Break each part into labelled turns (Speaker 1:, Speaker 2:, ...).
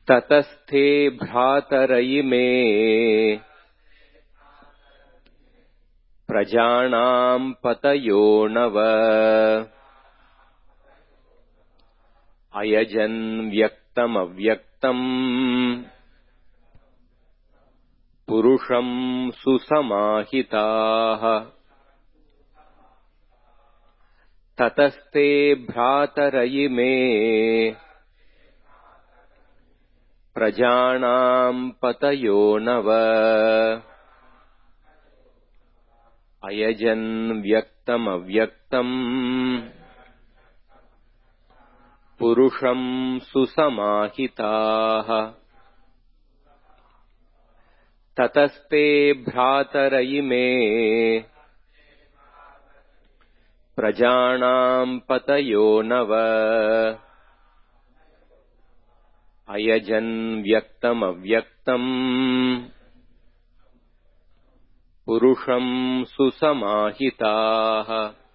Speaker 1: ततस्थे भ्रातरयिमे प्रजानां पतयो नव अयजन् व्यक्तमव्यक्तम् पुरुषं सुसमाहिताः ततस्ते भ्रातरयिमे प्रजानां पतयो नव अयजन् व्यक्तमव्यक्तम् पुरुषं सुसमाहिताः ततस्ते भ्रातरयिमे प्रजानां पतयो नव अयजन् व्यक्तमव्यक्तम् पुरुषं सुसमाहिताः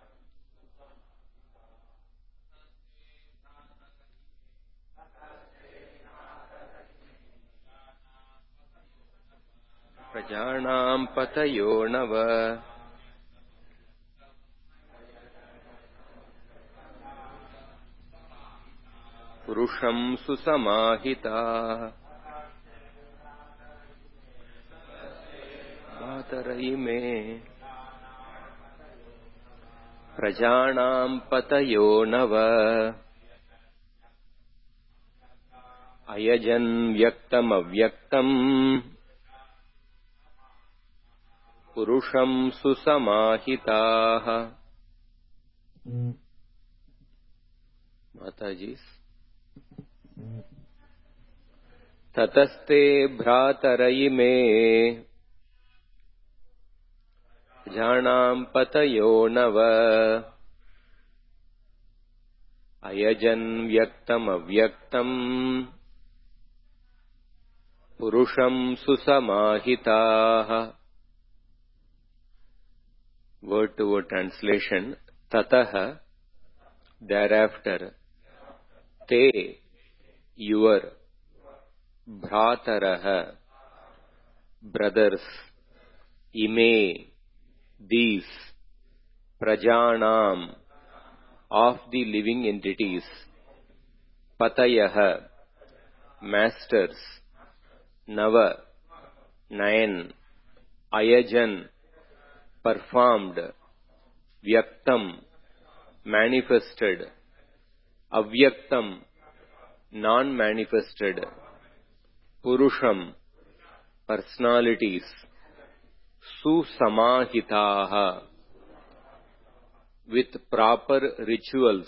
Speaker 1: प्रजानां पतयो नव पुरुषं सुसमाहिताः भ्रातरयिमे प्रजानां पतयो नव अयजन् व्यक्तमव्यक्तम् पुरुषं सुसमाहिताः माताजी ततस्ते भ्रातरयिमे प्रजानां पतयो नव अयजन् व्यक्तमव्यक्तम् पुरुषं सुसमाहिताः Word to word translation. Tatah, thereafter. Te, your. Bhratarah, brothers. Ime, these. Prajanam, of the living entities. Patayah, masters. Nava, 9. Ayajan, performed, vyaktam, manifested, avyaktam, non-manifested, purusham, personalities, susamahitaha, with proper rituals.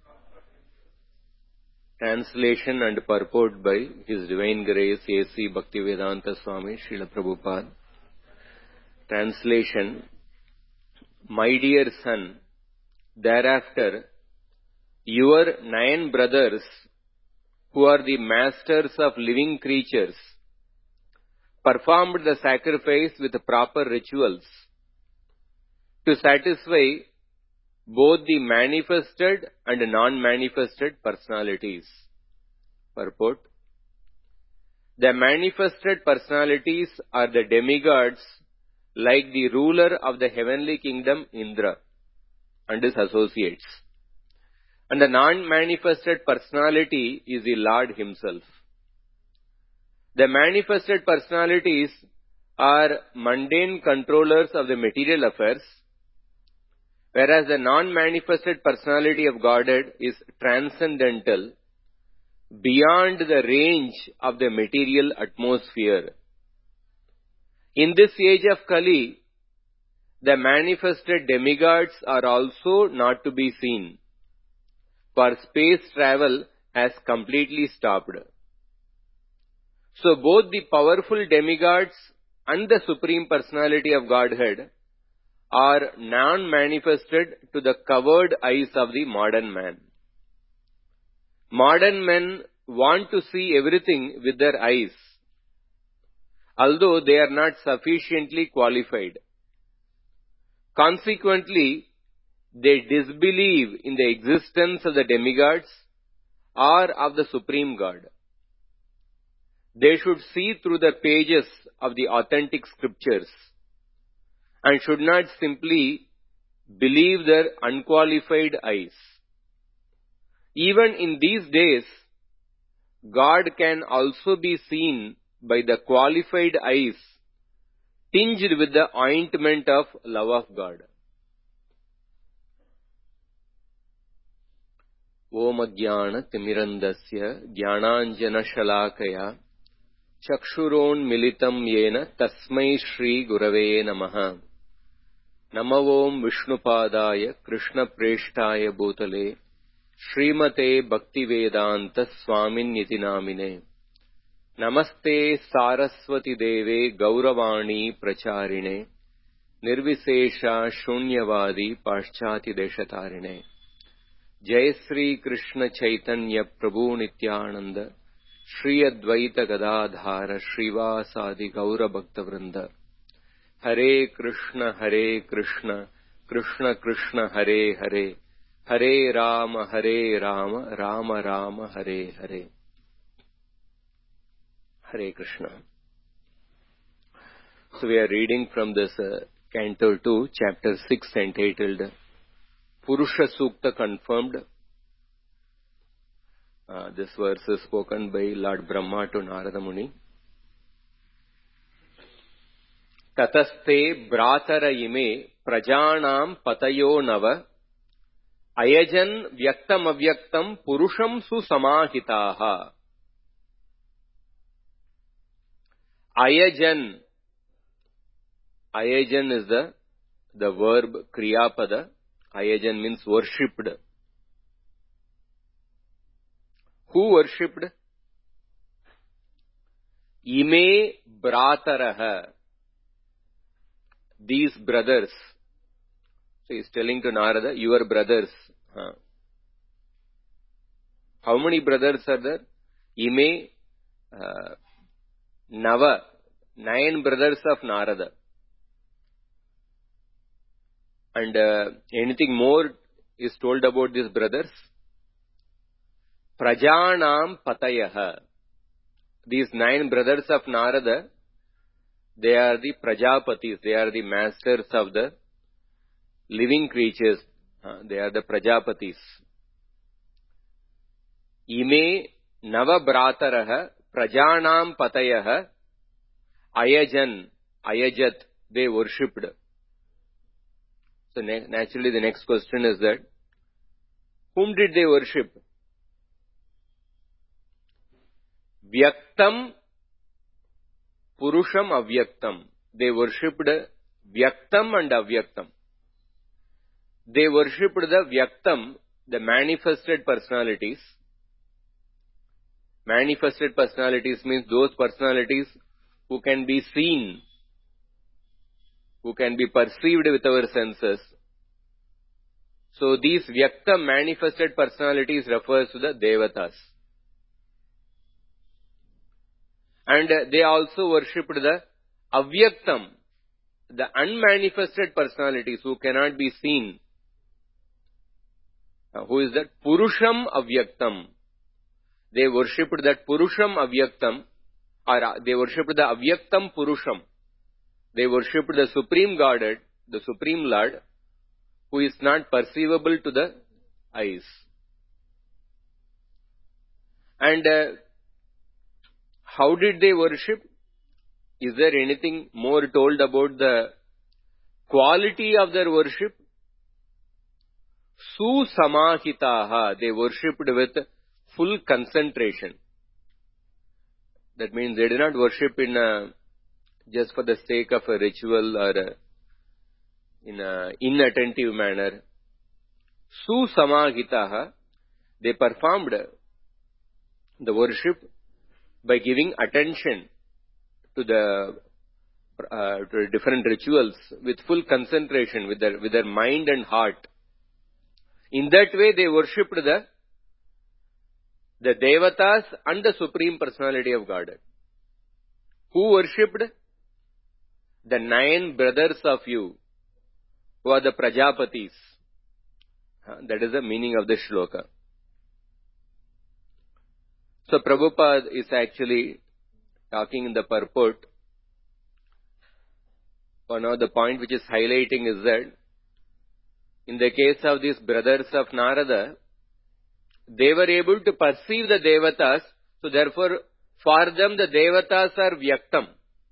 Speaker 1: Translation and purport by His Divine Grace A.C. Bhaktivedanta Swami Srila Prabhupada. Translation. My dear son, thereafter, your 9 brothers, who are the masters of living creatures, performed the sacrifice with proper rituals to satisfy both the manifested and non-manifested personalities. Purport. The manifested personalities are the demigods like the ruler of the heavenly kingdom Indra and his associates. And the non-manifested personality is the Lord himself. The manifested personalities are mundane controllers of the material affairs, whereas the non-manifested personality of Godhead is transcendental, beyond the range of the material atmosphere. In this age of Kali, the manifested demigods are also not to be seen, for space travel has completely stopped. So both the powerful demigods and the Supreme Personality of Godhead are non-manifested to the covered eyes of the modern man. Modern men want to see everything with their eyes, although they are not sufficiently qualified. Consequently, they disbelieve in the existence of the demigods or of the Supreme God. They should see through the pages of the authentic scriptures and should not simply believe their unqualified eyes. Even in these days, God can also be seen by the qualified eyes tinged with the ointment of love of God. Om Ajnana Timirandasya Jnananjana Shalakaya Chakshuron Militam Yena Tasmai Shri Gurave Namaha Namavom Vishnupadaya Krishna Preshtaya Bhutale Srimate Bhaktivedanta Swamin Nitinamine Namaste Saraswati Deve Gauravani Pracharine Nirvisesha Shunyavadi Paschati Deshatarine Jai Sri Krishna Chaitanya Prabhu Nityananda Shri Advaita Gadadhara Srivasadi Gaura Bhakta Vrinda Hare Krishna Krishna Krishna Hare Hare Hare Rama Rama Rama Hare Hare. Hare Krishna. So we are reading from this Canto 2, Chapter 6, entitled Purusha Sukta Confirmed. This verse is spoken by Lord Brahma to Narada Muni. Tataste Bratara ime Prajanam Patayo Nava Ayajan Vyaktam Avyaktam Purusham Susamahitaha. Ayajan. Ayajan is the verb Kriyapada. Ayajan means worshipped. Who worshipped? Ime Brataraha. These brothers. So he is telling to Narada, your brothers. How many brothers are there? Ime Nava. 9 brothers of Narada. And anything more is told about these brothers? Prajanam Patayaha. These 9 brothers of Narada, they are the Prajapatis. They are the masters of the living creatures. They are the Prajapatis. Ime Nava Brataraha Prajanam Patayaha Ayajan. Ayajat. They worshipped. So naturally the next question is that, whom did they worship? Vyaktam Purusham Avyaktam. They worshipped Vyaktam and Avyaktam. They worshipped the Vyaktam, the manifested personalities. Manifested personalities means those personalities who can be seen, who can be perceived with our senses. So these Vyakta manifested personalities refers to the Devatas. And they also worshipped the Avyaktam, the unmanifested personalities who cannot be seen. Who is that? Purusham Avyaktam. They worshipped that Purusham Avyaktam, or they worshipped the Avyaktam Purusham. They worshipped the Supreme Godhead, the Supreme Lord, who is not perceivable to the eyes. And how did they worship? Is there anything more told about the quality of their worship? Susamahitaha. They worshipped with full concentration. That means they did not worship in just for the sake of a ritual or in an inattentive manner. Susamahitaha. They performed the worship by giving attention to the different rituals with full concentration, with their mind and heart. In that way, they worshipped the Devatas and the Supreme Personality of Godhead. Who worshipped? The 9 brothers of you, who are the Prajapatis. That is the meaning of this shloka. So Prabhupada is actually talking in the purport, one of the point which is highlighting is that in the case of these brothers of Narada, they were able to perceive the Devatas, so therefore for them the Devatas are Vyaktam.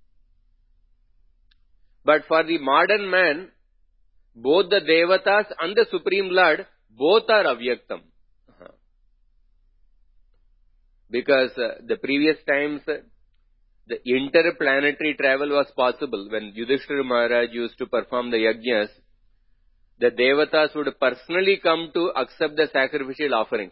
Speaker 1: But for the modern man, both the Devatas and the Supreme Lord, both are Avyaktam. Because the previous times, the interplanetary travel was possible. When Yudhishthira Maharaj used to perform the yajnas, the Devatas would personally come to accept the sacrificial offerings.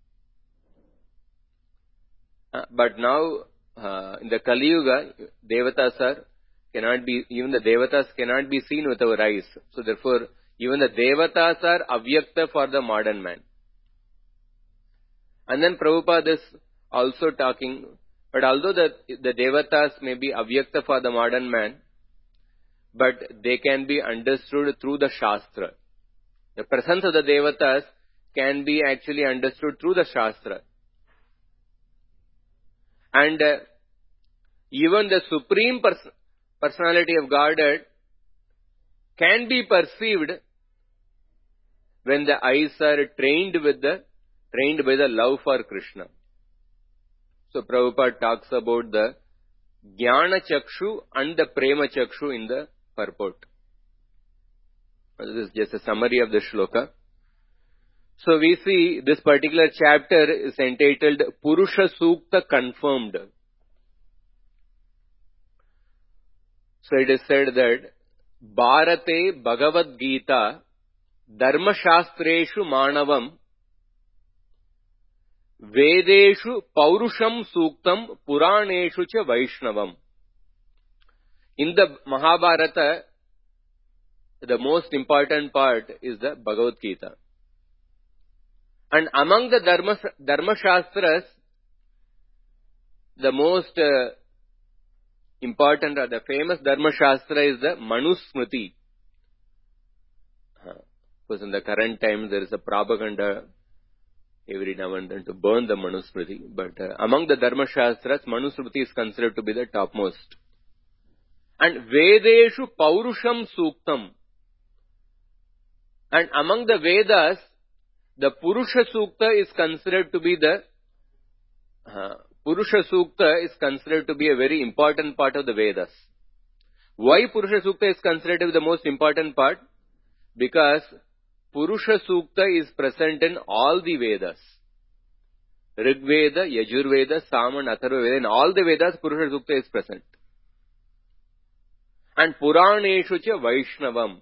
Speaker 1: But now, in the Kali Yuga, Devatas even the Devatas cannot be seen with our eyes. So therefore, even the Devatas are Avyakta for the modern man. And then Prabhupada is also talking, but although the Devatas may be Avyakta for the modern man, but they can be understood through the Shastra. The presence of the Devatas can be actually understood through the Shastra. And even the Supreme Personality of Godhead can be perceived when the eyes are trained by the love for Krishna. So Prabhupada talks about the Jnana Chakshu and the Prema Chakshu in the purport. This is just a summary of the shloka. So we see this particular chapter is entitled Purusha Sukta Confirmed. So it is said that Bharate Bhagavad Gita Dharma Shastreshu Manavam Vedeshu Paurusham Suktam Puraneshu Cha Vaishnavam. In the Mahabharata, the most important part is the Bhagavad Gita. And among the Dharma Shastras, the most important or the famous Dharma Shastra is the Manusmriti. Because in the current times there is a propaganda every now and then to burn the Manusmriti. But among the Dharma Shastras, Manusmriti is considered to be the topmost. And Vedeshu Paurusham Suktam. And among the Vedas, the Purusha Sukta is considered to be a very important part of the Vedas. Why Purusha Sukta is considered to be the most important part? Because Purusha Sukta is present in all the Vedas. Rig Veda, Yajur Veda, Sam and Atharva Veda, in all the Vedas Purusha Sukta is present. And Puraneshu Cha Vaishnavam.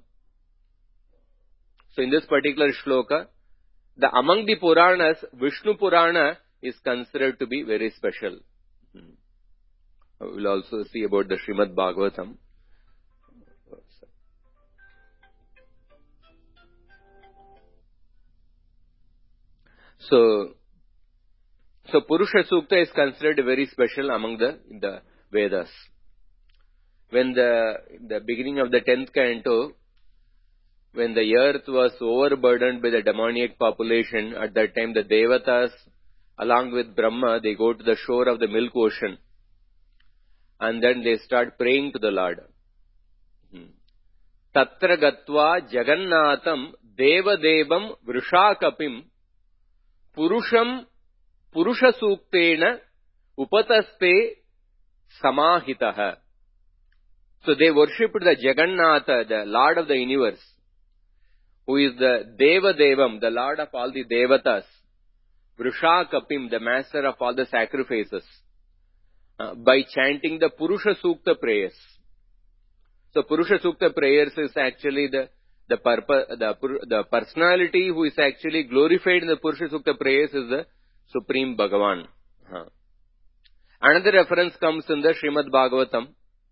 Speaker 1: So in this particular shloka, among the Puranas, Vishnu Purana is considered to be very special. We will also see about the Srimad Bhagavatam. So Purusha Sukta is considered very special among the Vedas. When the beginning of the 10th canto, when the earth was overburdened by the demoniac population, at that time the Devatas, along with Brahma, they go to the shore of the milk ocean. And then they start praying to the Lord. Tatra gatva jagannatham devadevam vrishakapim purusha suktena upataste samahitaha. So they worshipped the Jagannatha, the Lord of the universe, who is the Devadevam, the Lord of all the Devatas, Vrishakapim, the master of all the sacrifices, by chanting the Purusha Sukta prayers. So Purusha Sukta prayers is actually the personality who is actually glorified in the Purusha Sukta prayers is the Supreme Bhagavan. Another reference comes in the Srimad Bhagavatam.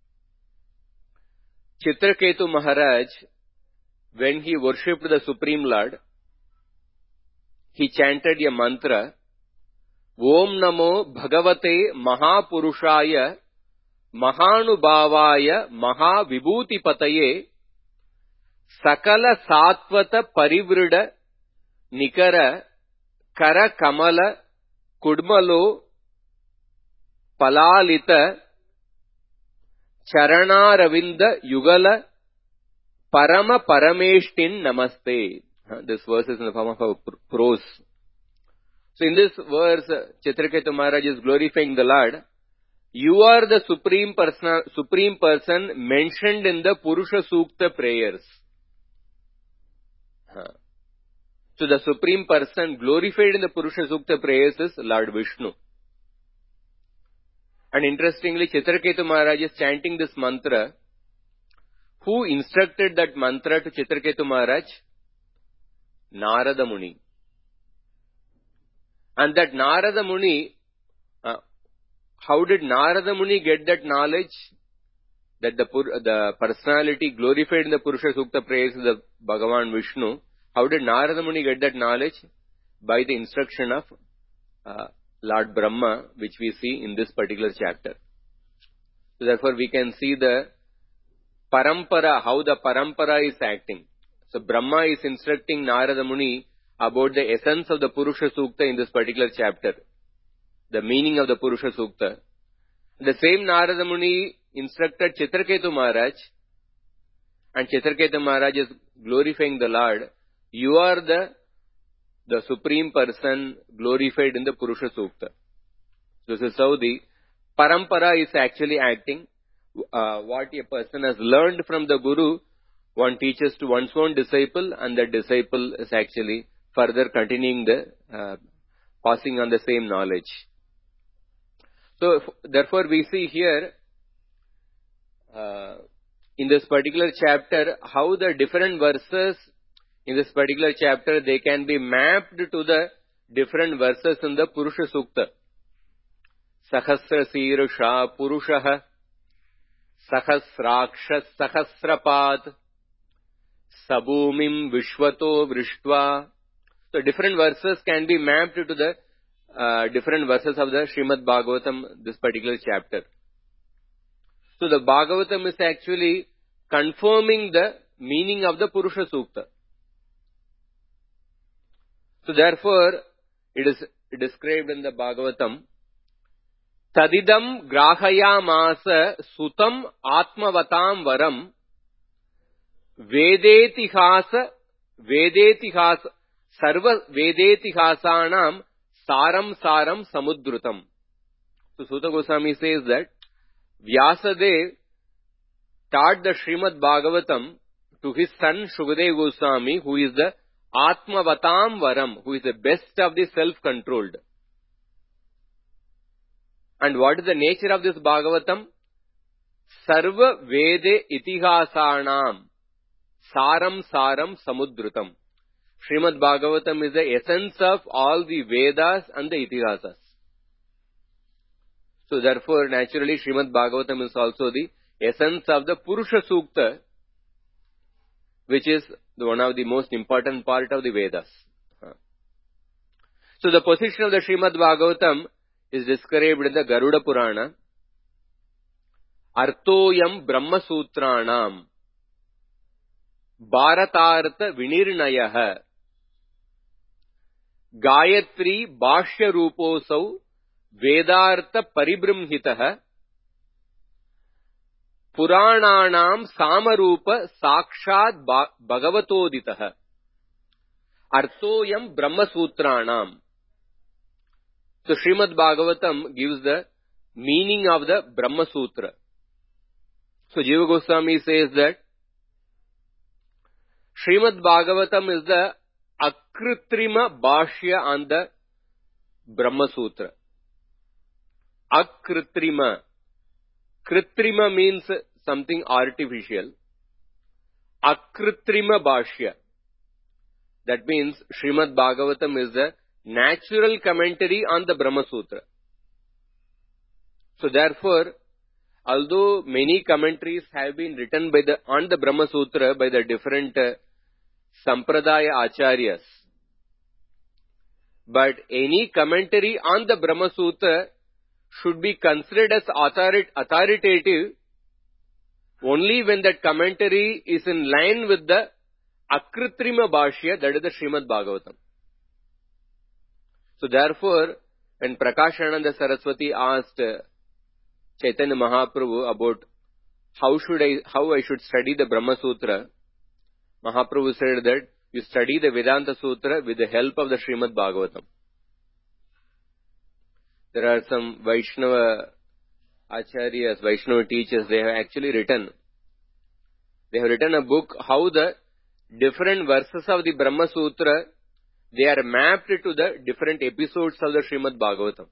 Speaker 1: Chitraketu Maharaj, when he worshipped the Supreme Lord, he chanted a mantra, Om Namo Bhagavate Mahapurushaya Mahanubhavaya Mahavibhutipataye Sakala Satvata Parivrida Nikara Kara Kamala Kudmalo Palalita Charana Ravinda Yugala Parama Parameshtin Namaste. This verse is in the form of a prose. So in this verse, Chitraketu Maharaj is glorifying the Lord. You are the supreme person mentioned in the Purusha Sukta prayers. So the supreme person glorified in the Purusha Sukta prayers is Lord Vishnu. And interestingly, Chitraketu Maharaj is chanting this mantra. Who instructed that mantra to Chitraketu Maharaj? Narada Muni. And that Narada Muni, how did Narada Muni get that knowledge? That the personality glorified in the Purusha Sukta prayers is the Bhagavan Vishnu. How did Narada Muni get that knowledge? By the instruction of Lord Brahma, which we see in this particular chapter. So therefore we can see the parampara, how the parampara is acting. So Brahma is instructing Narada Muni about the essence of the Purusha Sukta in this particular chapter. The meaning of the Purusha Sukta. The same Narada Muni instructed Chitraketu Maharaj, and Chitraketu Maharaj is glorifying the Lord. You are the supreme person glorified in the Purusha Sukta. This is how the parampara is actually acting. What a person has learned from the Guru, one teaches to one's own disciple, and the disciple is actually further continuing the passing on the same knowledge. So therefore we see here in this particular chapter how the different verses in this particular chapter, they can be mapped to the different verses in the Purusha Sukta. Sahasra Sirusha Purushaha, Sahasrakshas Sahasrapat, Sabhumim Vishwato Vrishtva. So different verses can be mapped to the different verses of the Srimad Bhagavatam, this particular chapter. So the Bhagavatam is actually confirming the meaning of the Purusha Sukta. So therefore, it is described in the Bhagavatam, Tadidam grahayamasa sutam atmavatam varam vedetihasa sarva vedetihasanam saram samudrutam. So Suta Goswami says that Vyasadeva taught the Srimad Bhagavatam to his son Shukadeva Goswami, who is the Atmavatam Varam, who is the best of the self-controlled. And what is the nature of this Bhagavatam? Sarva Vede Itihasanam Saram Samudrutam. Srimad Bhagavatam is the essence of all the Vedas and the Itihasas. So therefore, naturally, Srimad Bhagavatam is also the essence of the Purusha Sukta, which is one of the most important part of the Vedas. So the position of the Srimad Bhagavatam is described in the Garuda Purana. Artoyam Brahma Sutranam Bharatartha Vinirnayaha Gayatri Bhashya Ruposau Vedartha Paribrimhitaha Purananam Samarupa Sakshat Bhagavatoditaha Artoyam Brahma Sutranam. So Srimad Bhagavatam gives the meaning of the Brahma Sutra. So Jiva Goswami says that Srimad Bhagavatam is the Akritrima Bhashya on the Brahma Sutra. Akritrima. Kritrima means something artificial. Akritrima Bhashya. That means Srimad Bhagavatam is the natural commentary on the Brahma Sutra. So therefore, although many commentaries have been written on the Brahma Sutra by the different Sampradaya Acharyas, but any commentary on the Brahma Sutra should be considered as authoritative only when that commentary is in line with the Akritrima Bhashya, that is the Srimad Bhagavatam. So therefore, when Prakashananda Saraswati asked Chaitanya Mahaprabhu about how I should study the Brahma Sutra, Mahaprabhu said that you study the Vedanta Sutra with the help of the Srimad Bhagavatam. There are some Vaishnava Acharyas, Vaishnava teachers, they have actually written a book how the different verses of the Brahma Sutra, they are mapped to the different episodes of the Srimad Bhagavatam.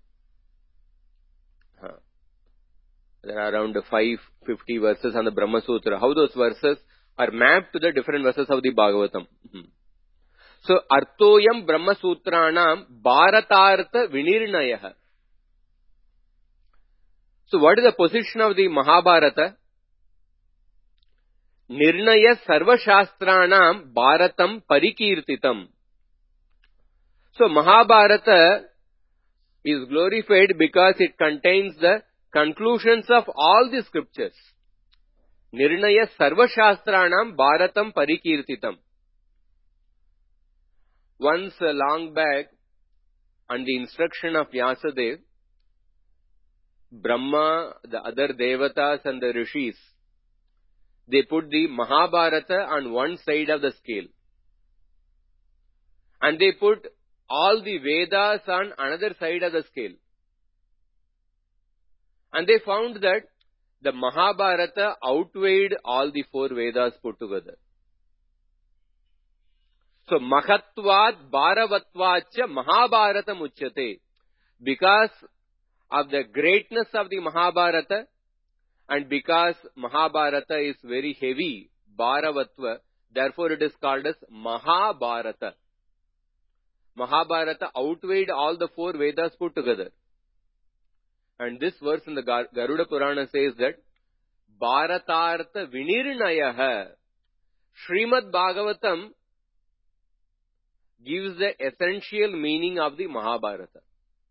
Speaker 1: There are around 550 verses on the Brahma Sutra. How those verses are mapped to the different verses of the Bhagavatam. So, Artoyam Brahma Sutranam Bharatartha Vinirnayah. So, what is the position of the Mahabharata? Nirnaya Sarva Shastranam Bharatam Parikirtitam. So, Mahabharata is glorified because it contains the conclusions of all the scriptures. Nirnaya Sarva Shastranam Bharatam Parikirtitam. Once long back, on the instruction of Vyasadeva, Brahma, the other Devatas and the Rishis, they put the Mahabharata on one side of the scale. And they put all the Vedas on another side of the scale. And they found that the Mahabharata outweighed all the four Vedas put together. So, Mahatvat Bharavatvacha Mahabharata Muchyate. Because of the greatness of the Mahabharata, and because Mahabharata is very heavy, Bharavatva, therefore it is called as Mahabharata. Mahabharata outweighed all the four Vedas put together. And this verse in the Garuda Purana says that Bharatartha Vinirnayah. Srimad Bhagavatam gives the essential meaning of the Mahabharata.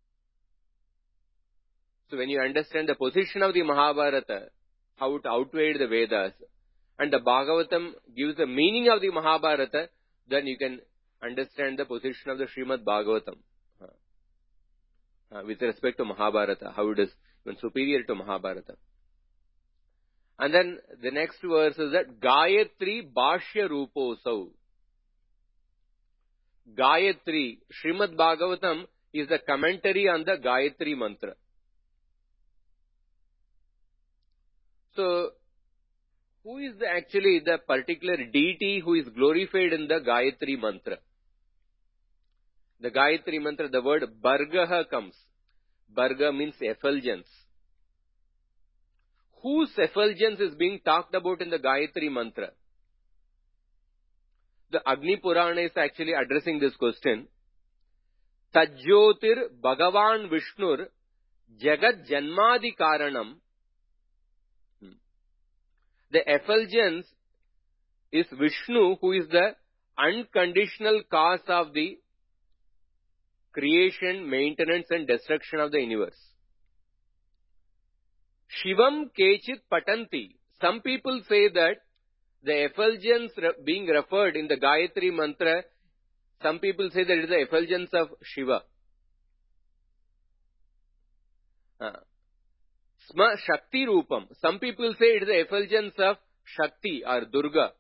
Speaker 1: So when you understand the position of the Mahabharata, how it outweighed the Vedas, and the Bhagavatam gives the meaning of the Mahabharata, then you can understand the position of the Srimad Bhagavatam with respect to Mahabharata, how it is even superior to Mahabharata. And then the next verse is that Gayatri Bhashya Ruposau. Gayatri, Srimad Bhagavatam is the commentary on the Gayatri Mantra. So, who is actually the particular deity who is glorified in the Gayatri Mantra? The Gayatri Mantra, the word Bhargaha comes. Bharga means effulgence. Whose effulgence is being talked about in the Gayatri Mantra? The Agni Purana is actually addressing this question. Tajyotir Bhagavan Vishnur Jagat Janmadi Karanam. The effulgence is Vishnu, who is the unconditional cause of the creation, maintenance and destruction of the universe. Shivam Kechit Patanti. Some people say that the effulgence being referred in the Gayatri Mantra, some people say that it is the effulgence of Shiva. Sma Shakti Rupam. Some people say it is the effulgence of Shakti or Durga.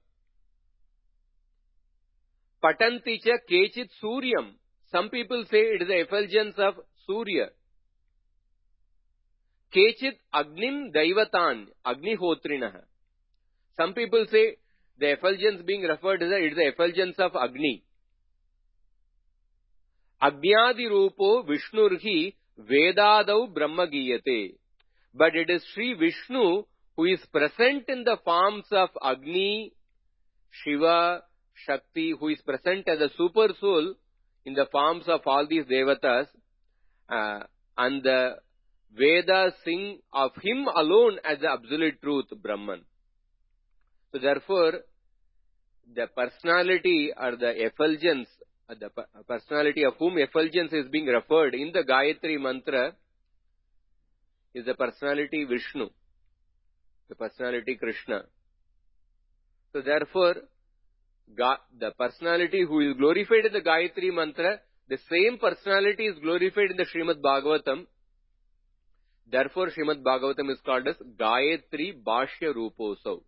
Speaker 1: Patanticha Kechit Suryam. Some people say it is the effulgence of Surya. Kechit Agnim Daivatan, Agnihotrinaha. Some people say the effulgence being referred to it is the effulgence of Agni. Agnyadi Rupo Vishnurhi Vedadau Brahma Giyate. But it is Sri Vishnu who is present in the forms of Agni, Shiva, Shakti, who is present as a super soul in the forms of all these Devatas, and the Vedas sing of him alone as the absolute truth, Brahman. So therefore, the personality or the effulgence, the personality of whom effulgence is being referred in the Gayatri Mantra is the personality Vishnu, the personality Krishna. So therefore, the personality who is glorified in the Gayatri Mantra, the same personality is glorified in the Srimad Bhagavatam. Therefore, Srimad Bhagavatam is called as Gayatri Bhashya Ruposau.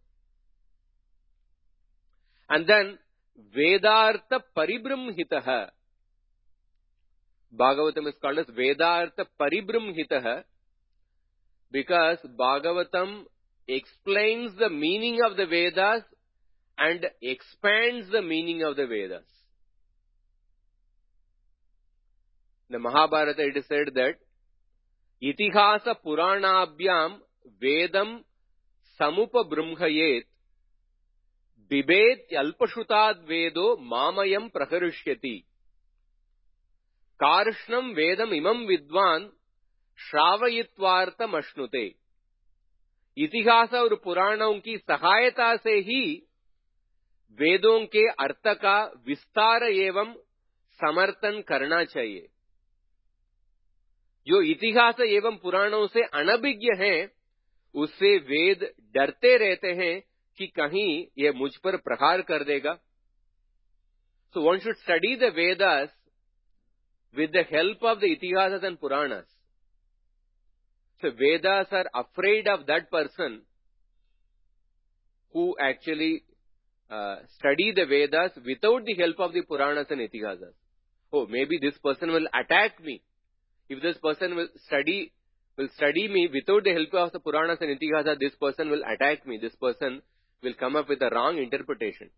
Speaker 1: And then, Vedartha Paribrahmhitaha. Bhagavatam is called as Vedartha Paribrahmhitaha because Bhagavatam explains the meaning of the Vedas and expands the meaning of the Vedas. In the Mahabharata it is said that Itihasa Puranabhyam Vedam Samupa Brahmayet Bibet Yalpashutad Vedo Mamayam Praharishyati Karshnam Vedam Imam Vidwan Shravayitvartam Ashnute. इतिहास और पुराणों की सहायता से ही वेदों के अर्थ का विस्तार एवं समर्थन करना चाहिए. जो इतिहास एवं पुराणों से अनभिज्ञ हैं, उससे वेद डरते रहते हैं कि कहीं ये मुझ पर प्रहार कर देगा. So one should study the Vedas with the help of the Itihasas and Puranas. So Vedas are afraid of that person who actually study the Vedas without the help of the Puranas and Itihasas. Oh, maybe this person will attack me. If this person will study me without the help of the Puranas and Itihasas, this person will attack me. This person will come up with a wrong interpretation.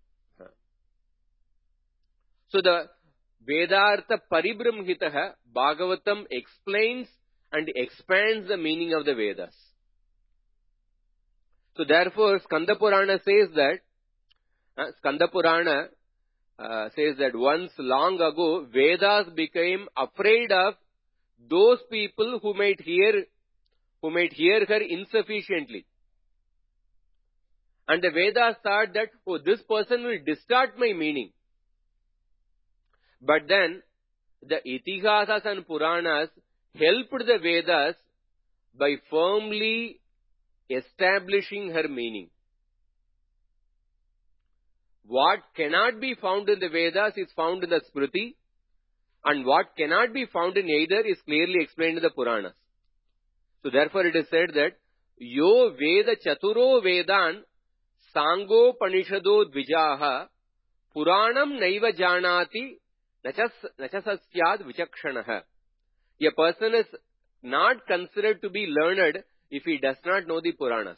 Speaker 1: So the Vedartha Paribrahmhitaha, Bhagavatam explains and expands the meaning of the Vedas. So therefore, Skanda Purana says that once long ago, Vedas became afraid of those people who might hear her insufficiently. And the Vedas thought that, oh, this person will distort my meaning. But then, the Itihasas and Puranas helped the Vedas by firmly establishing her meaning. What cannot be found in the Vedas is found in the Smriti, and what cannot be found in either is clearly explained in the Puranas. So therefore it is said that, Yo Veda Chaturo Vedan Sango Panishado Dvijaha Puranam Naiva Janati Nachasasyad Vichakshanaha. A person is not considered to be learned if he does not know the Puranas.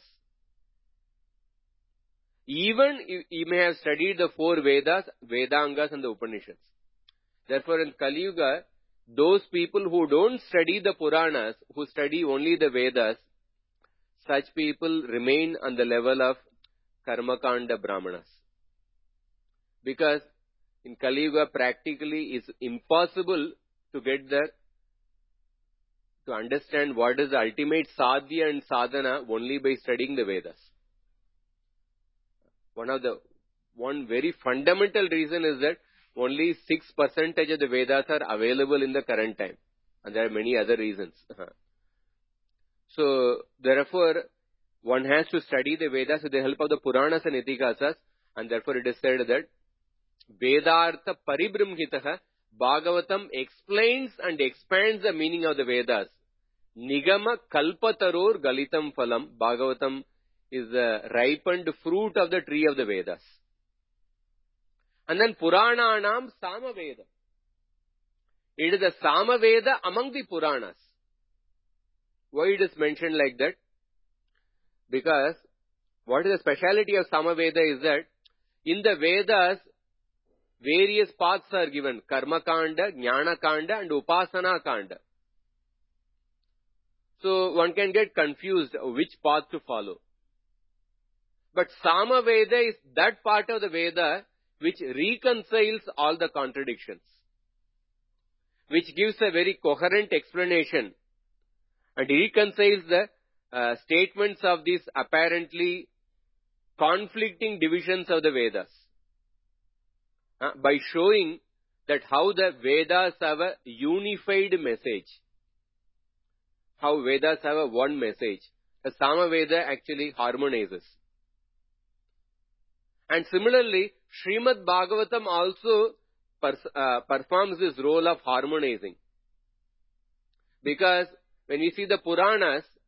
Speaker 1: Even he may have studied the 4 Vedas, Vedangas and the Upanishads. Therefore in Kali Yuga, those people who don't study the Puranas, who study only the Vedas, such people remain on the level of Karmakanda Brahmanas. Because in Kali Yuga practically it's impossible to get there, to understand what is the ultimate sadhya and sadhana only by studying the Vedas. One very fundamental reason is that only 6% of the Vedas are available in the current time. And there are many other reasons. So, therefore, one has to study the Vedas with the help of the Puranas and Itihasas. And therefore, it is said that Vedartha Paribrahmhitaha, Bhagavatam explains and expands the meaning of the Vedas. Nigama Kalpataror Galitam Phalam. Bhagavatam is the ripened fruit of the tree of the Vedas. And then Purananam Samaveda. It is the Samaveda among the Puranas. Why it is mentioned like that? Because what is the speciality of Samaveda is that in the Vedas, various paths are given. Karma Kanda, Jnana Kanda and Upasana Kanda. So one can get confused which path to follow. But Samaveda is that part of the Veda which reconciles all the contradictions, which gives a very coherent explanation and reconciles the statements of these apparently conflicting divisions of the Vedas by showing that how the Vedas have a unified message, how Vedas have a one message. The Samaveda actually harmonizes. And similarly, Srimad Bhagavatam also performs this role of harmonizing. Because when we see the Puranas,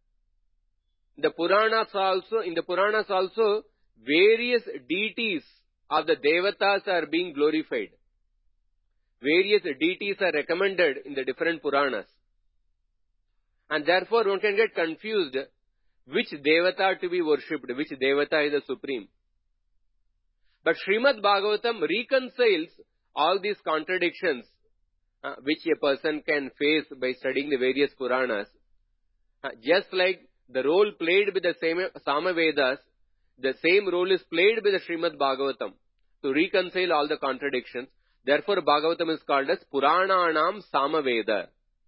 Speaker 1: in the Puranas also, various deities of the Devatas are being glorified. Various deities are recommended in the different Puranas. And therefore one can get confused which Devata to be worshipped, which Devata is the supreme. But Srimad Bhagavatam reconciles all these contradictions which a person can face by studying the various Puranas. Just like the role played by the Samavedas, the same role is played by the Srimad Bhagavatam to reconcile all the contradictions. Therefore, Bhagavatam is called as Purananam Samaveda.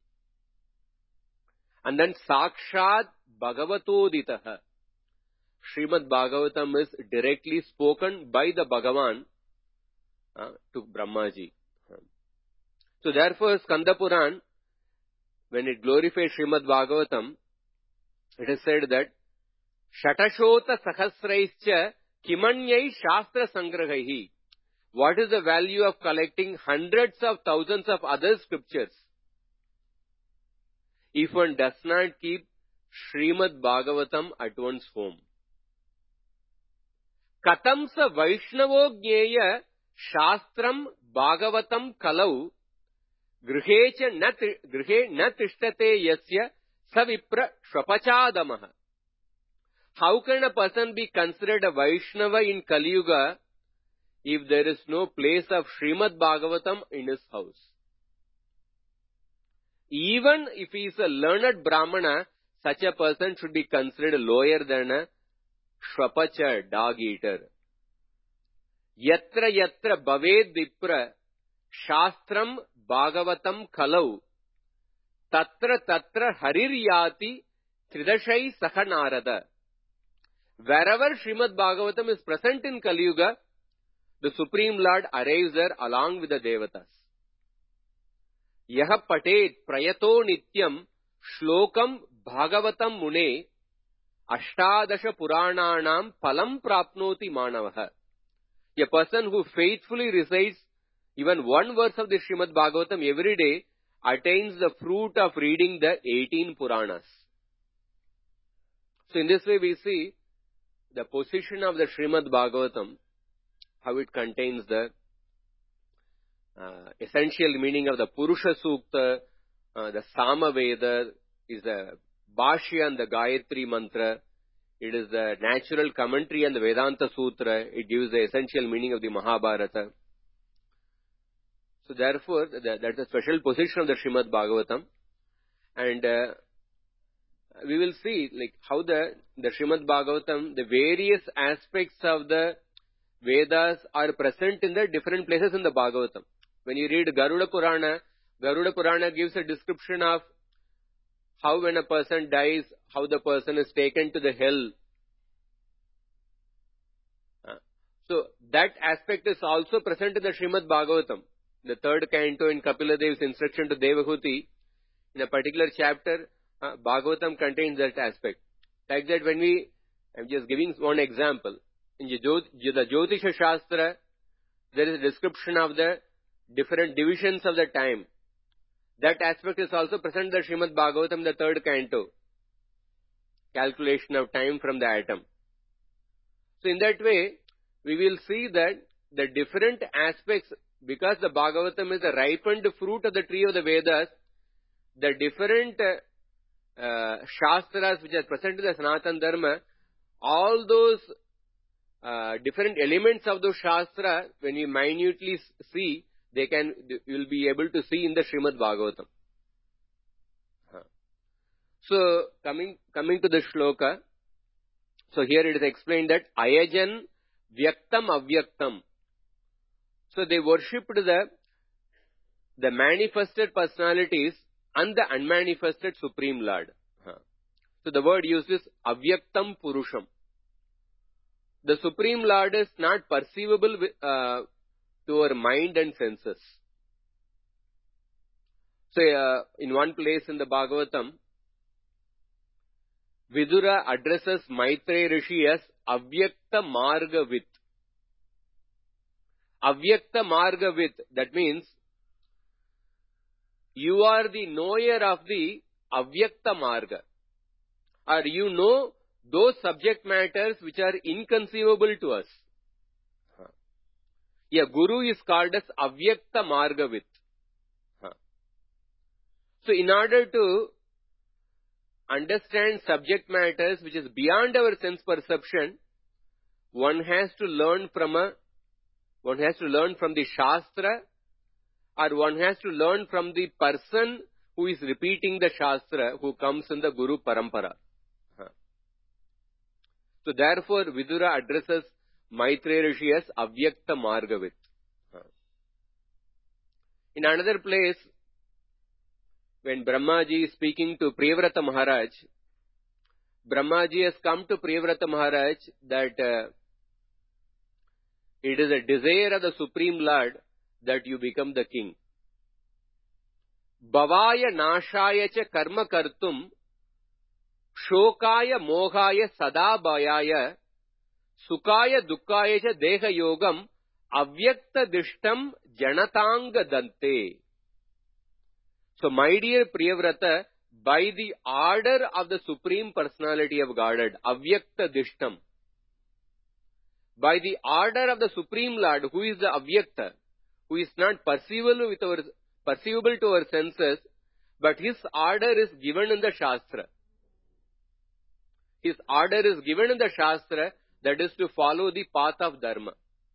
Speaker 1: And then Sakshat Bhagavatoditaha. Srimad Bhagavatam is directly spoken by the Bhagavan to Brahmaji. So therefore, Skanda Puran, when it glorifies Srimad Bhagavatam, it is said that Shatashota Sahasraischa Kimanyai Shastra Sangrahaihi. What is the value of collecting hundreds of thousands of other scriptures if one does not keep Srimad Bhagavatam at one's home? Katamsa Vaishnavo Jnaya Shastram Bhagavatam Kalau Grihe na tishtate yasya savipra shvapachadamaha. How can a person be considered a Vaishnava in Kali Yuga if there is no place of Srimad Bhagavatam in his house? Even if he is a learned Brahmana, such a person should be considered lower than a Shvapacha, dog eater. Yatra yatra bhaved vipra shastram Bhagavatam kalau tatra tatra hariryati tridashai saha narada. Wherever Srimad Bhagavatam is present in Kali Yuga, the Supreme Lord arrives there along with the Devatas. Yaha patet prayato nityam shlokam Bhagavatam mune ashtadasha purananam palam prapnoti manavaha. A person who faithfully recites even one verse of the Srimad Bhagavatam every day attains the fruit of reading the 18 Puranas. So in this way we see the position of the Srimad Bhagavatam, how it contains the essential meaning of the Purusha Sukta, the Samaveda is the Bhashya and the Gayatri Mantra. It is the natural commentary and the Vedanta Sutra. It gives the essential meaning of the Mahabharata. So therefore, that's a special position of the Srimad Bhagavatam. And we will see like how the Srimad Bhagavatam, the various aspects of the Vedas are present in the different places in the Bhagavatam. When you read Garuda Purana gives a description of how when a person dies, how the person is taken to the hell. So that aspect is also present in the Srimad Bhagavatam. The third canto in Kapila Dev's instruction to Devahuti, in a particular chapter, Bhagavatam contains that aspect. Like that I'm just giving one example. In the Jyotisha Shastra, there is a description of the different divisions of the time. That aspect is also present in the Srimad Bhagavatam, the third canto. Calculation of time from the atom. So in that way, we will see that the different aspects, because the Bhagavatam is the ripened fruit of the tree of the Vedas, the different Shastras which are present in the Sanatana Dharma, all those different elements of those Shastra, when we minutely see, you will be able to see in the Srimad Bhagavatam. So, coming to the shloka, so here it is explained that Ayajan Vyaktam Avyaktam. So they worshipped the manifested personalities and the unmanifested Supreme Lord. So the word used is Avyaktam Purusham. The Supreme Lord is not perceivable to our mind and senses. So in one place in the Bhagavatam, Vidura addresses Maitreya Rishi as Avyakta Margavit. Avyakta Margavit, that means you are the knower of the Avyakta Marga, or you know those subject matters which are inconceivable to us. A guru is called as Avyakta Margavit. So in order to understand subject matters which is beyond our sense perception, one has to learn from the Shastra, or one has to learn from the person who is repeating the Shastra, who comes in the Guru Parampara. So therefore, Vidura addresses Maitreya Rishi as Avyakta Margavit. In another place, when Brahmaji is speaking to Priyavrata Maharaj, Brahmaji has come to Priyavrata Maharaj that it is a desire of the Supreme Lord that you become the king. Bhavaya nashaya cha karma kartum shokaya mohaya sada bhayaya sukaya dukkaya cha deha yogam avyakta dishtam janatanga dante. So, my dear Priyavrata, by the order of the Supreme Personality of Godhead, Avyakta Dishtam, by the order of the Supreme Lord, who is the Avyakta, who is not perceivable to our senses, but his order is given in the Shastra. His order is given in the Shastra, that is to follow the path of Dharma.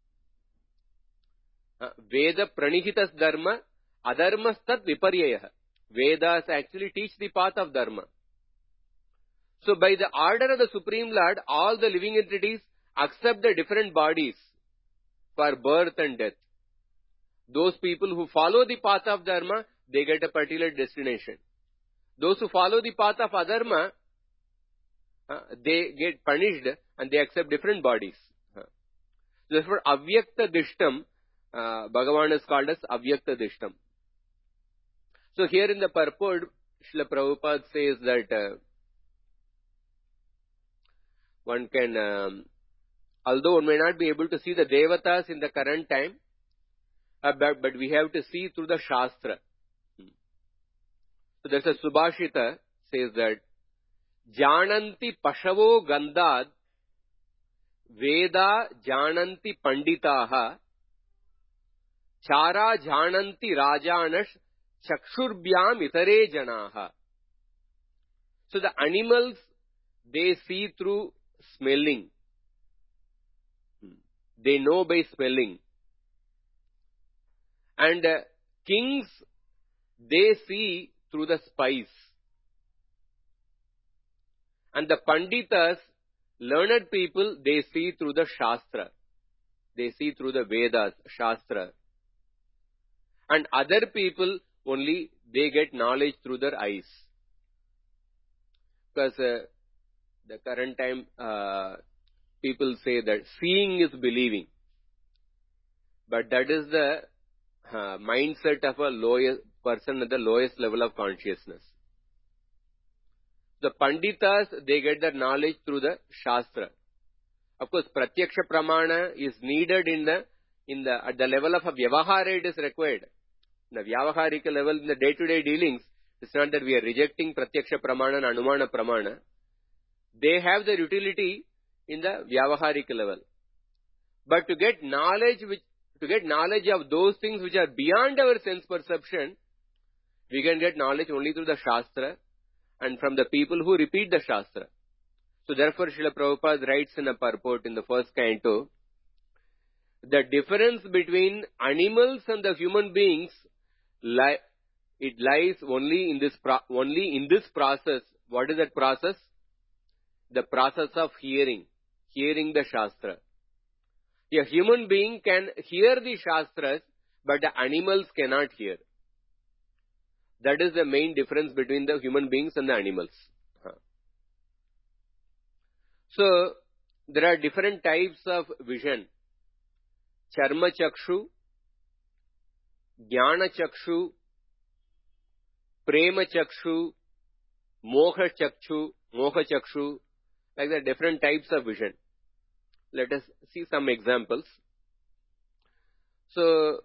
Speaker 1: Veda pranihitas Dharma, adharmas tat viparyaya. Vedas actually teach the path of Dharma. So by the order of the Supreme Lord, all the living entities accept the different bodies for birth and death. Those people who follow the path of Dharma, they get a particular destination. Those who follow the path of Adharma, they get punished and they accept different bodies. Therefore, Avyakta Dishtam, Bhagavan is called as Avyakta Dishtam. So here in the purport, Srila Prabhupada says that one can, although one may not be able to see the Devatas in the current time, but we have to see through the Shastra. So there's a Subhashita says that, Jananti Pashavo Gandhad Veda Jananti Panditaha Chara Jananti Rajanash Chakshurbyam Itare Janaha. So the animals, they see through smelling. They know by smelling. And kings, they see through the spice. And the Panditas, learned people, they see through the Shastra. They see through the Vedas, Shastra. And other people, only they get knowledge through their eyes. Because the current time, people say that seeing is believing. But that is the mindset of a lowest person at the lowest level of consciousness. The Panditas, they get their knowledge through the Shastra. Of course, Pratyaksha Pramana is needed at the level of a Vyavahara, it is required. The Vyavaharika level, in the day-to-day dealings, it's not that we are rejecting Pratyaksha Pramana and Anumana Pramana. They have their utility in the Vyavaharika level. But to get knowledge of those things which are beyond our sense perception, we can get knowledge only through the Shastra and from the people who repeat the Shastra. So therefore, Srila Prabhupada writes in a purport in the first canto, the difference between animals and the human beings, it lies only in this process. What is that process? The process of hearing the Shastra. A human being can hear the Shastras, but the animals cannot hear. That is the main difference between the human beings and the animals. So, there are different types of vision. Charma Chakshu, Jnana Chakshu, Prema Chakshu, Moha Chakshu, like the different types of vision. Let us see some examples. So,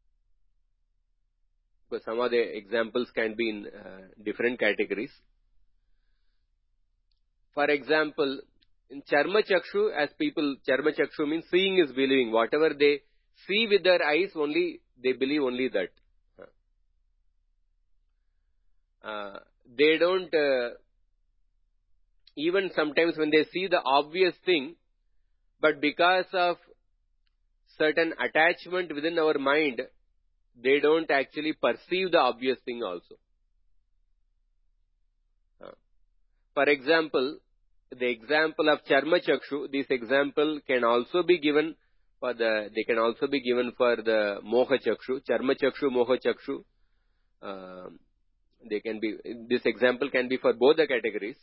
Speaker 1: some of the examples can be in different categories. For example, in Charma Chakshu, as people, Charma Chakshu means seeing is believing. Whatever they see with their eyes, only they believe only that. They don't, even sometimes when they see the obvious thing, but because of certain attachment within our mind, they don't actually perceive the obvious thing also. For example, the example of Charma Chakshu, this example can also be given for the Moha Chakshu, Charma Chakshu, Moha Chakshu. This example can be for both the categories.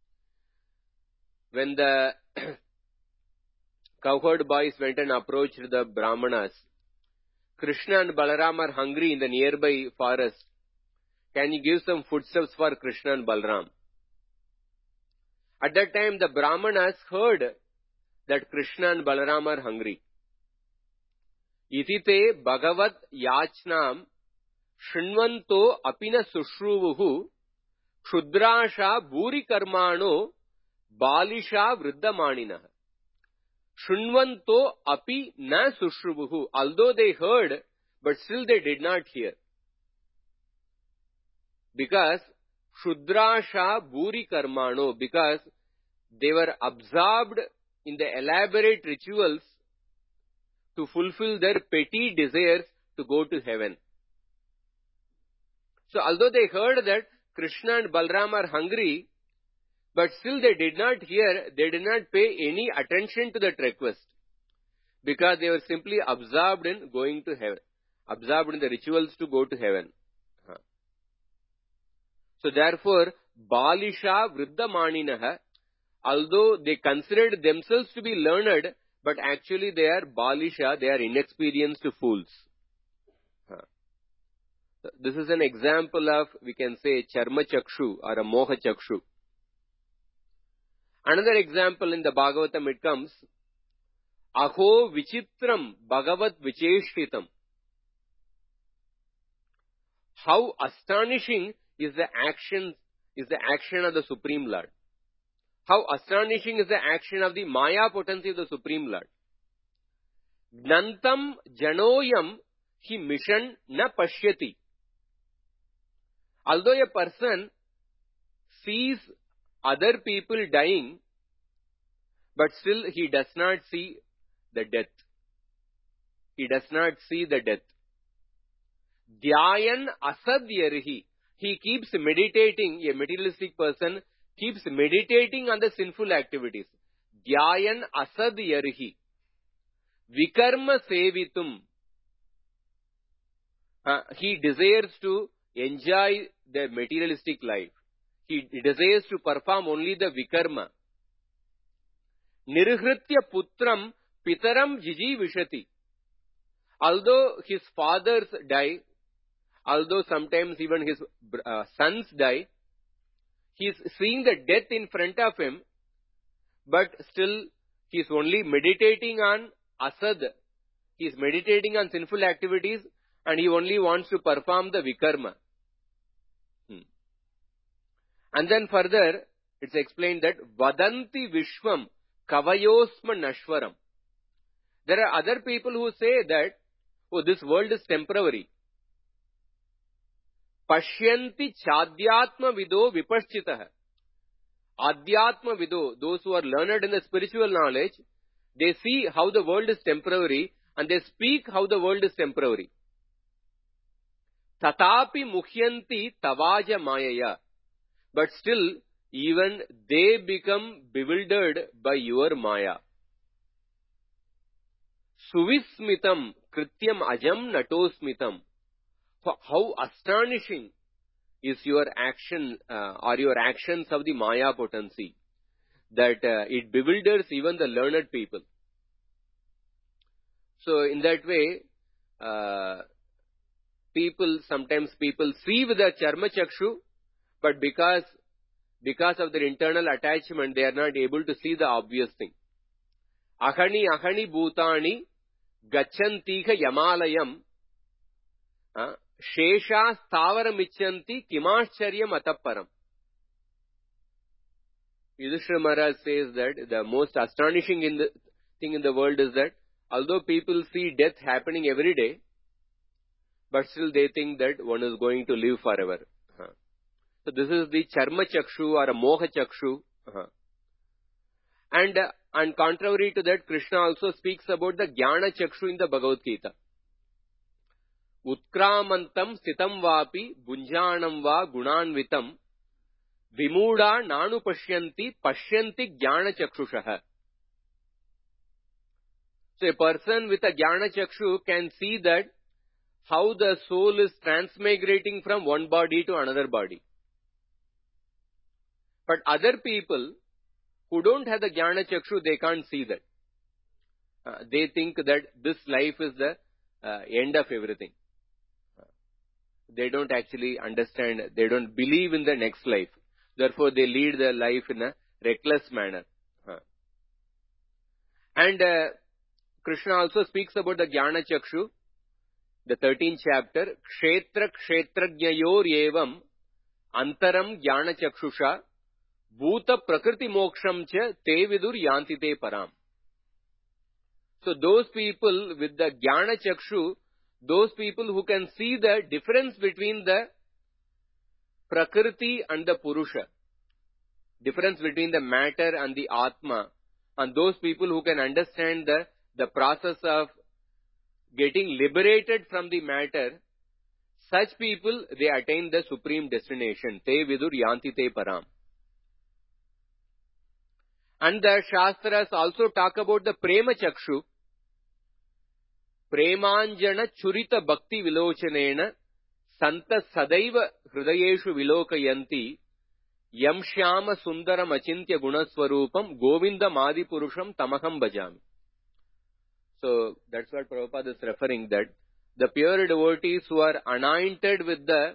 Speaker 1: When the cowherd boys went and approached the Brahmanas, Krishna and Balaram are hungry in the nearby forest. Can you give some foodstuffs for Krishna and Balaram? At that time, the Brahmanas heard that Krishna and Balaram are hungry. Itite Bhagavat Yachnam Shrinvanto Apina Sushruvuhu Kshudrasha Bhuri Karmano Balisha Vriddhamanina. Shrinvanto Api Na Sushruvuhu. Although they heard, but still they did not hear. Because Kshudrasha Bhuri Karmano, because they were absorbed in the elaborate rituals to fulfill their petty desires to go to heaven. So although they heard that Krishna and Balaram are hungry, but still they did not hear, they did not pay any attention to that request, because they were simply absorbed in going to heaven, absorbed in the rituals to go to heaven. So therefore, Balisha Vriddhamaninaha, although they considered themselves to be learned, but actually they are Balisha, they are inexperienced fools. This is an example of, we can say, Charma Chakshu or a Moha Chakshu. Another example in the Bhagavatam, it comes, Aho Vichitram Bhagavat Vicheshtitam. How astonishing is the action of the Supreme Lord. How astonishing is the action of the Maya potency of the Supreme Lord. Gnantam Janoyam Hi Mission Na Pashyati. Although a person sees other people dying, but still he does not see the death. He does not see the death. Dhyayan asadyarihi. He keeps meditating, a materialistic person keeps meditating on the sinful activities. Dhyayan asadyarihi. Vikarma sevitum. He desires to enjoy the materialistic life. He desires to perform only the vikarma. Nirhritya putram pitaram jiji vishati. Although his fathers die, although sometimes even his sons die, he is seeing the death in front of him, but still he is only meditating on asad. He is meditating on sinful activities and he only wants to perform the vikarma. And then further, it's explained that Vadanti Vishwam Kavayosma Nashwaram. There are other people who say that, oh, this world is temporary. Pashyanti Chadyatma Vido Vipaschitaha. Adhyatma Vido, those who are learned in the spiritual knowledge, they see how the world is temporary and they speak how the world is temporary. Tatapi Muhyanti Tavaja Mayaya. But still, even they become bewildered by your Maya. Suvismitam Krityam Ajam Natosmitam. How astonishing is your action or your actions of the Maya potency, that it bewilders even the learned people. So in that way, sometimes people see with their Charma Chakshu, but because of their internal attachment, they are not able to see the obvious thing. Ahani ahani bhutani gachantiha yamalayam shesha stavaram ichanti kimascharya matapparam. Yudhishthira Maharaj says that the most astonishing thing in the world is that although people see death happening every day, but still they think that one is going to live forever. So this is the Charma Chakshu or a Moha Chakshu. And contrary to that, Krishna also speaks about the Jnana Chakshu in the Bhagavad Gita. Utkramantam sitam vapi bunjanam va gunanvitam vimuda nanu pashyanti jnana chakshushaha. So a person with a jnana chakshu can see that how the soul is transmigrating from one body to another body. But other people who don't have the jnana chakshu, they can't see that. They think that this life is the end of everything. They don't actually understand, they don't believe in the next life. Therefore, they lead their life in a reckless manner. And Krishna also speaks about the Jnana Chakshu, the 13th chapter, Kshetra Kshetrajnayor evam antaram Jnana Chakshusha bhuta prakriti moksham cha te vidur yanti te param. So those people with the Jnana Chakshu, those people who can see the difference between the Prakriti and the Purusha, difference between the matter and the Atma, and those people who can understand the process of getting liberated from the matter, such people, they attain the supreme destination. Te vidur yanti te param. And the Shastras also talk about the Prema Chakshu. Premanjana churita bhakti vilochanena santa sadaiva hridayeshu vilokayanti yam shyama sundaram achintya gunaswarupam govinda madi purusham tamaham bhajami. So that's what Prabhupada is referring, that the pure devotees who are anointed with the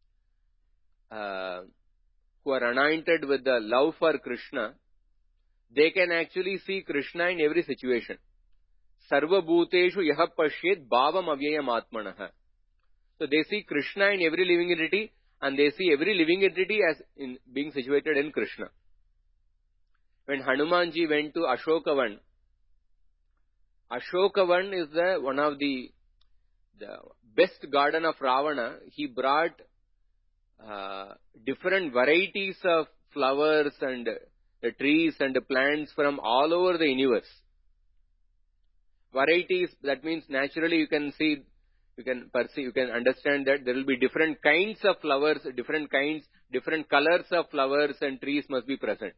Speaker 1: love for Krishna, they can actually see Krishna in every situation. Sarva bhuteshu yaha pashyet bhavam avyayam atmanaha. So they see Krishna in every living entity, and they see every living entity as in being situated in Krishna. When Hanumanji went to Ashokavan, Ashokavan is one of the best garden of Ravana. He brought different varieties of flowers and the trees and the plants from all over the universe. Varieties, that means naturally you can see, you can perceive, you can understand that there will be different kinds of flowers, different colors of flowers and trees must be present.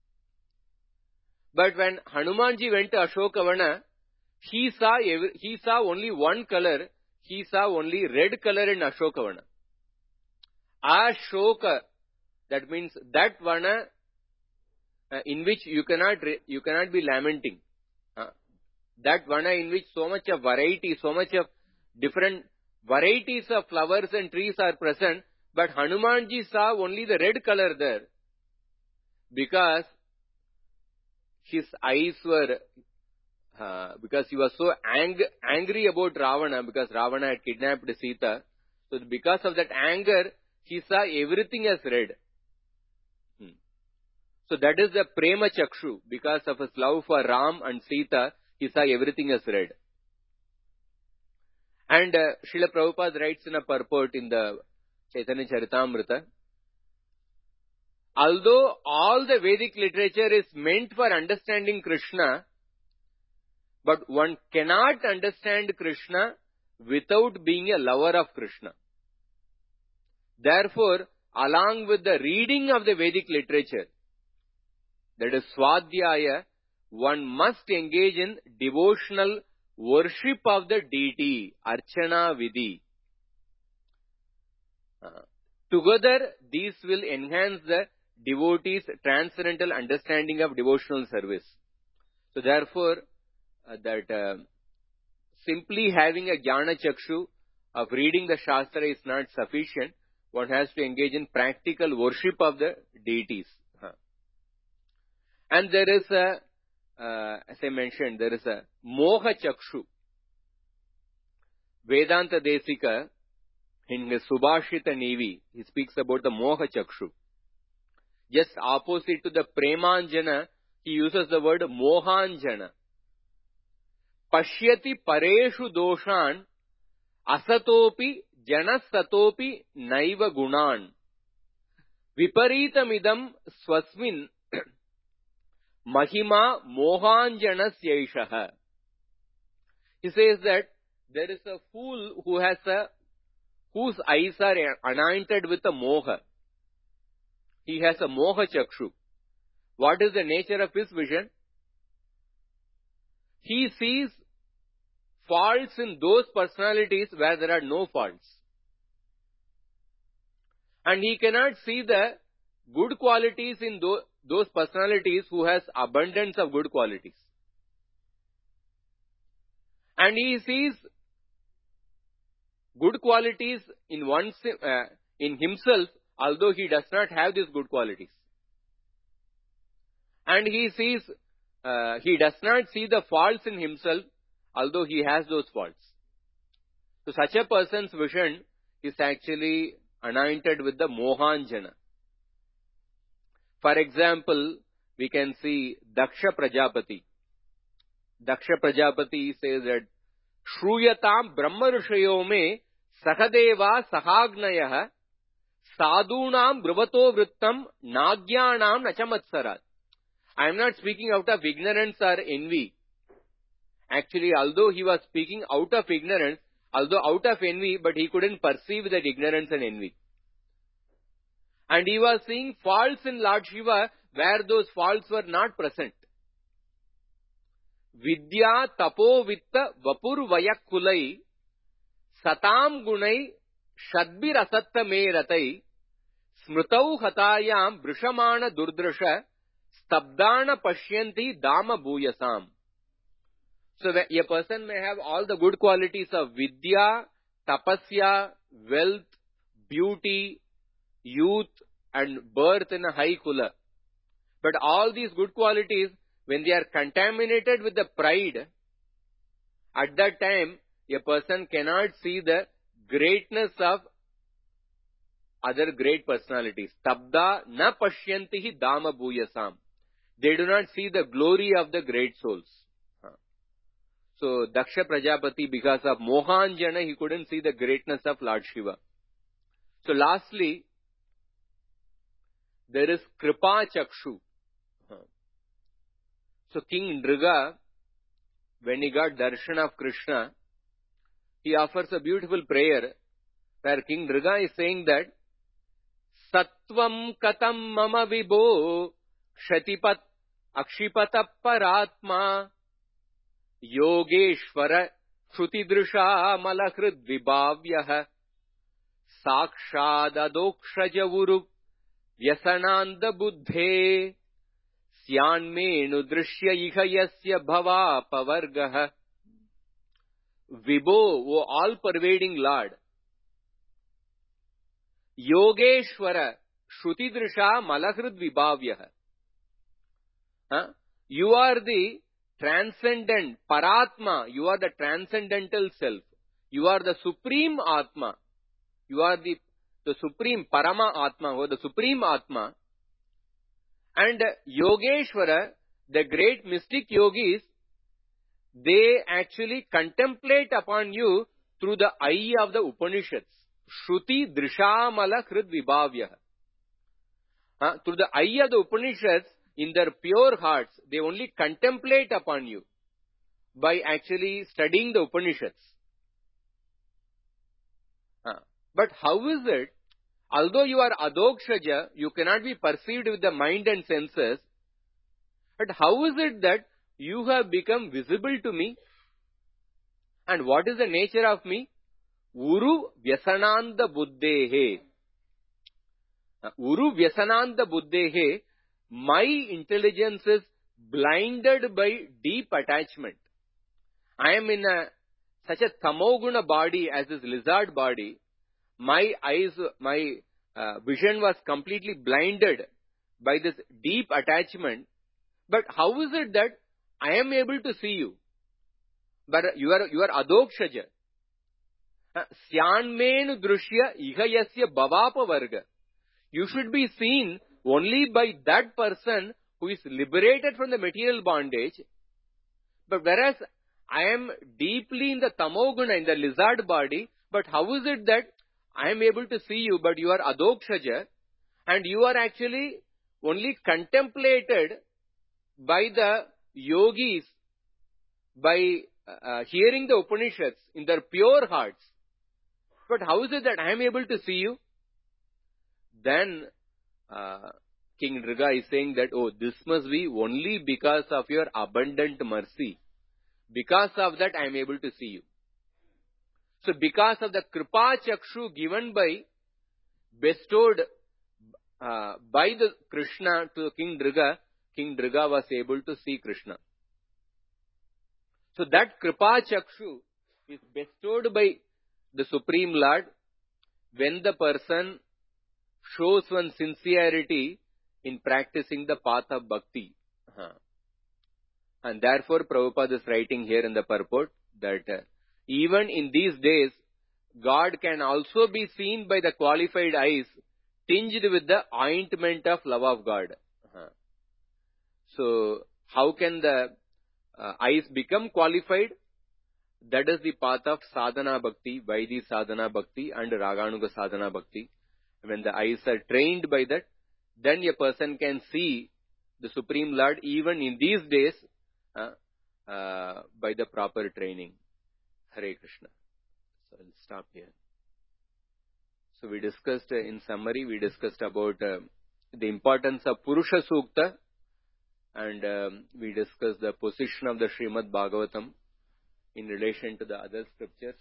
Speaker 1: But when Hanumanji went to Ashokavana, he saw only one color. He saw only red color in Ashokavana. Ashoka, that means that vana in which you cannot be lamenting. That vana in which so much of variety, so much of different varieties of flowers and trees are present, but Hanumanji saw only the red color there, because his eyes were, because he was so angry about Ravana, because Ravana had kidnapped Sita. So because of that anger, he saw everything as red. So that is the Prema Chakshu. Because of his love for Ram and Sita, he saw everything as red. And Srila Prabhupada writes in a purport in the Chaitanya Charitamrita, although all the Vedic literature is meant for understanding Krishna, but one cannot understand Krishna without being a lover of Krishna. Therefore, along with the reading of the Vedic literature, that is Swadhyaya, one must engage in devotional worship of the deity, Archana Vidhi. Together, these will enhance the devotee's transcendental understanding of devotional service. So therefore, simply having a Jnana Chakshu of reading the Shastra is not sufficient. One has to engage in practical worship of the deities. And there is as I mentioned, there is a Moha Chakshu. Vedanta Desika, in his Subhashita Nevi, he speaks about the Moha Chakshu. Just opposite to the Premanjana, he uses the word Mohanjana. Pashyati pareshu doshan asatopi janasatopi naiva gunan. Viparitamidam swasmin mahima mohanjanas yaishaha. He says that there is a fool whose eyes are anointed with a moha. He has a moha chakshu. What is the nature of his vision? He sees faults in those personalities where there are no faults. And he cannot see the good qualities in those personalities who has abundance of good qualities. And he sees good qualities in himself, although he does not have these good qualities. And he does not see the faults in himself, although he has those faults. So such a person's vision is actually anointed with the Mohanjana. For example, we can see Daksha Prajapati. Daksha Prajapati says that Shruyatam Brahma Rishayo me Sahadeva Sahagnayah Sadhunam Bravato Vrittam Nagyanam Nachamatsarat. I am not speaking out of ignorance or envy. Actually, although he was speaking out of ignorance, although out of envy, but he couldn't perceive that ignorance and envy. And he was seeing faults in Lord Shiva where those faults were not present. Vidya tapo vitta vapur vayakulai satam gunai shadbir asatta me ratai smrutau hatayam brishamana durdrasha stabdana pashyanti dama bhuyasam. So a person may have all the good qualities of vidya, tapasya, wealth, beauty, youth and birth in a high kula. But all these good qualities, when they are contaminated with the pride, at that time, a person cannot see the greatness of other great personalities. Tabda na pashyantihi dama bhuyasam. They do not see the glory of the great souls. So, Daksha Prajapati, because of Mohanjana, he couldn't see the greatness of Lord Shiva. So, lastly, there is Kripa Chakshu. So, King Nriga, when he got darshan of Krishna, he offers a beautiful prayer where King Nriga is saying that Sattvam katam mama vibho kshatipat akshipata paratma Yogeshvara Shrutidrisha Malakrit Vibhavyah Sakshadadokshajavuru Vyasananda Buddhe Syanmenu Drishya Ihayasya Bhava Pavargah. Vibho, O all-pervading Lord. Yogeshvara Shrutidrisha Malakrit Vibhavyah. You are the transcendent, Paratma, you are the transcendental self. You are the supreme Atma. You are the supreme Parama Atma, or the supreme Atma. And Yogeshvara, the great mystic yogis, they actually contemplate upon you through the eye of the Upanishads. Shruti Drishamala Krit Vibhavyah. Through the eye of the Upanishads, in their pure hearts, they only contemplate upon you by actually studying the Upanishads. But how is it, although you are Adokshaja, you cannot be perceived with the mind and senses, but how is it that you have become visible to me? And what is the nature of me? Uru Vyasananda Buddhehe. Uru Vyasananda Buddhehe. My intelligence is blinded by deep attachment. I am in such a tamoguna body as this lizard body. My vision was completely blinded by this deep attachment. But how is it that I am able to see you? But you are adokshaja. Syanmenu drushya ihayasya bhavapa varga. You should be seen only by that person who is liberated from the material bondage. But whereas I am deeply in the tamoguna, in the lizard body, but how is it that I am able to see you, but you are adokshaja, and you are actually only contemplated by the yogis, by hearing the Upanishads in their pure hearts. But how is it that I am able to see you? Then King Nriga is saying that, oh, this must be only because of your abundant mercy. Because of that, I am able to see you. So, because of the Kripa Chakshu given by, bestowed by the Krishna to King Nriga was able to see Krishna. So, that Kripa Chakshu is bestowed by the Supreme Lord when the person shows one sincerity in practicing the path of bhakti. And therefore, Prabhupada is writing here in the purport that even in these days, God can also be seen by the qualified eyes tinged with the ointment of love of God. So, how can the eyes become qualified? That is the path of sadhana bhakti, Vaidhi sadhana bhakti and Raganuga sadhana bhakti. When the eyes are trained by that, then a person can see the Supreme Lord even in these days by the proper training. Hare Krishna. So I'll stop here. So we discussed, in summary, we discussed about the importance of Purusha Sukta, and we discussed the position of the Srimad Bhagavatam in relation to the other scriptures,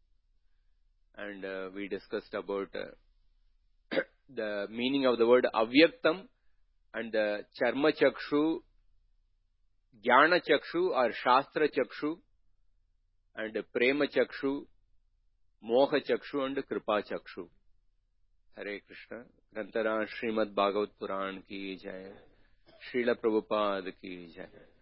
Speaker 1: and we discussed about the meaning of the word avyaktam and the charma chakshu, jnana chakshu or shastra chakshu, and prema chakshu, moha chakshu and kripa chakshu. Hare Krishna. Grantara Srimad Bhagavat Puran ki jai. Srila Prabhupada ki jai.